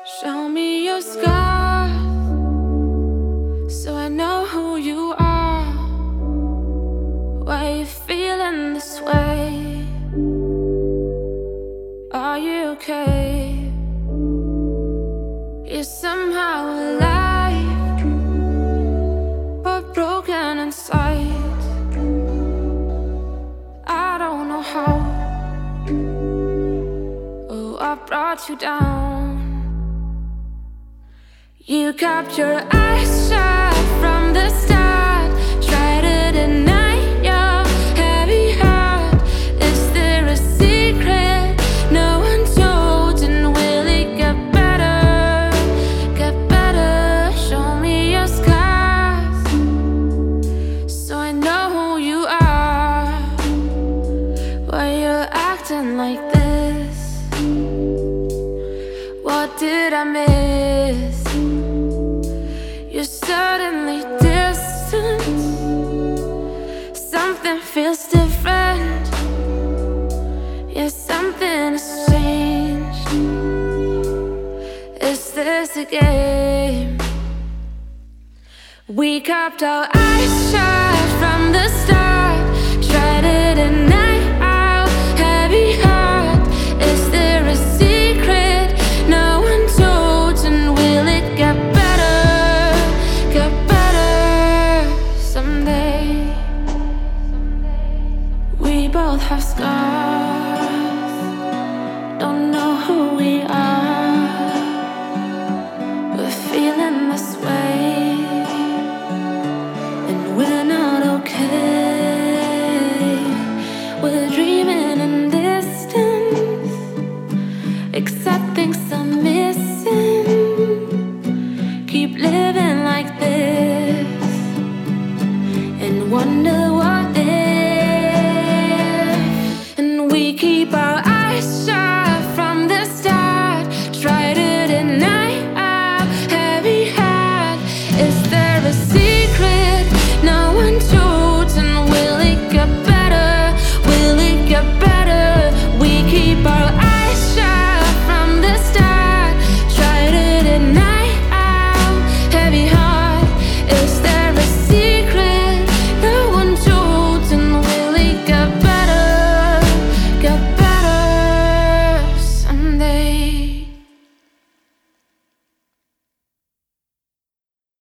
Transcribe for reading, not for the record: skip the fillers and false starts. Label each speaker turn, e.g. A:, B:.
A: Show me your scars so I know who you are. Why you feeling this way? Are you okay? You're somehow alive, but broken inside. I don't know how. Oh, I brought you down. You kept your eyes shut from the start. Try to deny your heavy heart. Is there a secret no one told? And will it get better? Get better. Show me your scars so I know who you are. Why you're acting like this? What did I miss? You're suddenly distant. Something feels different. Yeah, something has changed. Is this a game? We kept our eyes shut from the start. Tried to deny our heavy heart. Is there a secret no one told? And will it get better? Get better someday. We both have scars. Don't know who we are. We're feeling this way, and we're not okay. We're dreaming in distance, except things are missing. Keep living like this and wonder what if. And we keep our